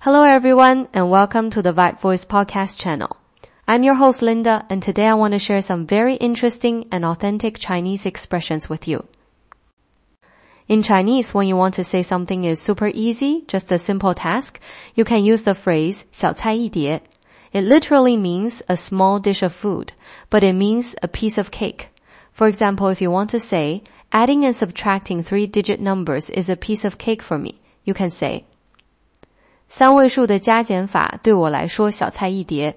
Hello everyone and welcome to the Vibe Voice podcast channel. I'm your host Linda and today I want to share some very interesting and authentic Chinese expressions with you. In Chinese, when you want to say something is super easy, just a simple task, you can use the phrase 小菜一碟. It literally means a small dish of food, but it means a piece of cake. For example, if you want to say, adding and subtracting 3-digit numbers is a piece of cake for me, you can say, 三位数的加减法对我来说小菜一碟.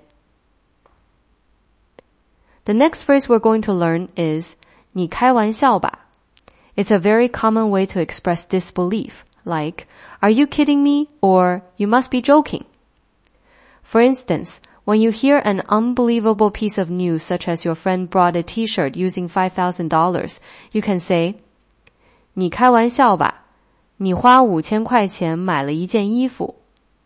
The next phrase we're going to learn is 你开玩笑吧. It's a very common way to express disbelief, like, are you kidding me? Or, you must be joking. For instance, when you hear an unbelievable piece of news such as your friend bought a t-shirt using $5,000, you can say, 你开玩笑吧. 你花5000块钱买了一件衣服.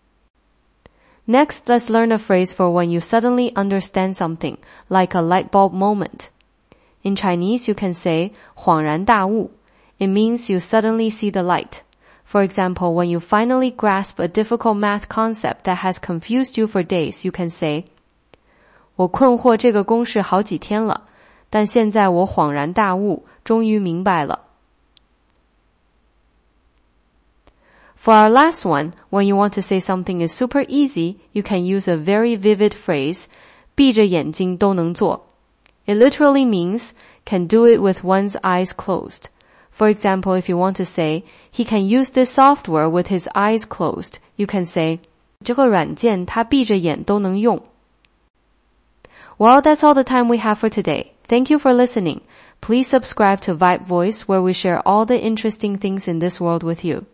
Next, let's learn a phrase for when you suddenly understand something, like a light bulb moment. In Chinese, you can say 恍然大悟. It means you suddenly see the light. For example, when you finally grasp a difficult math concept that has confused you for days, you can say 我困惑这个公式好几天了，但现在我恍然大悟，终于明白了。For our last one, when you want to say something is super easy, you can use a very vivid phrase, 闭着眼睛都能做. It literally means, can do it with one's eyes closed. For example, if you want to say, he can use this software with his eyes closed, you can say, 这个软件他闭着眼都能用. Well, that's all the time we have for today. Thank you for listening. Please subscribe to Vibe Voice where we share all the interesting things in this world with you.